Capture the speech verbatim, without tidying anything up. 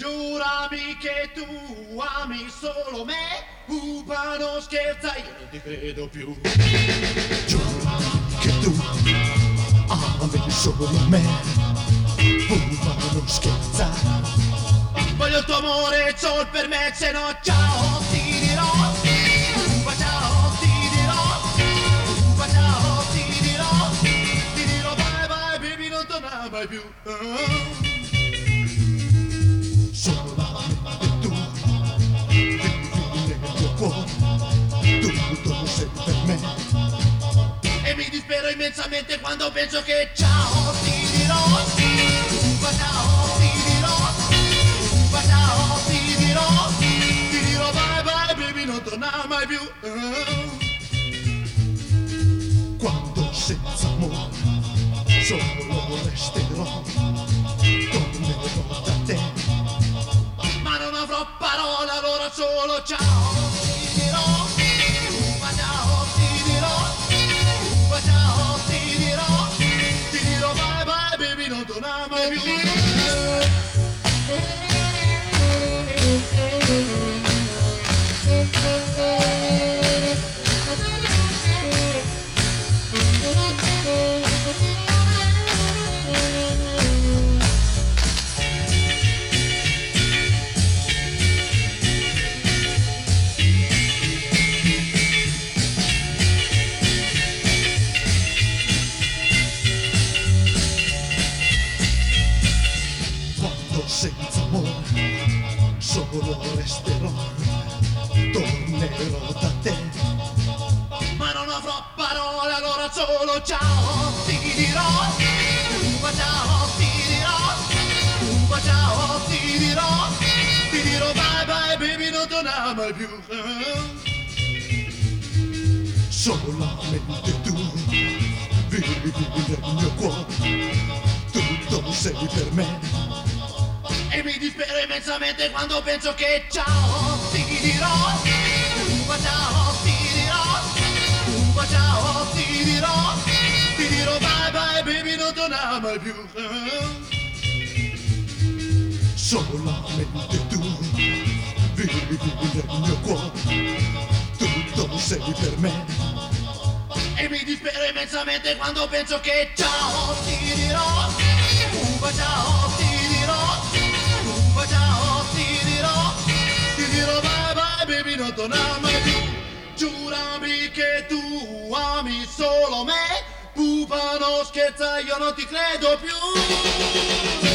Giurami che tu ami solo me, pupa non scherza, io non ti credo più. Giurami che tu ami solo me, pupa non scherza. Voglio il tuo amore, c'ho il permesso, no, ciao, ti dirò. Pupa ciao, ti dirò. Pupa ciao, ti dirò. Ti dirò bye bye baby, non torna mai più. Oh. Solamente tu vivi nel mio cuore, tutto sei per me. E mi dispero immensamente quando penso che ciao ti dirò. Pupa ciao ti dirò. Pupa ciao ti dirò. Ti dirò bye bye baby, non torna mai più. Oh. Quando senza amore solo resterò, tornerò da te. Ma non avrò parole, allora solo ciao ti dirò. Pupa ciao ti dirò. Pupa ciao ti dirò. Ti dirò bye bye baby, non torna mai più. Senza amore solo resterò, tornerò da te. Ma non avrò parole, allora solo ciao ti dirò. Pupa ciao ti dirò. Pupa ciao ti dirò. Ti dirò bye bye baby, non torna mai più. Solamente tu vivi nel mio cuore, tutto sei per me. E mi dispero immensamente quando penso che ciao ti dirò. Pupa ciao ti dirò. Pupa ciao ti dirò. Ti dirò bye bye baby, non torna mai più. Solamente tu vivi nel mio cuore, tutto sei per me. E mi dispero immensamente quando penso che ciao ti dirò. Pupa ciao ti dirò. Pupa ciao ti dirò. Ti dirò bye bye baby, non torna mai più. Giurami che tu ami solo me, pupa non scherza, io non ti credo più.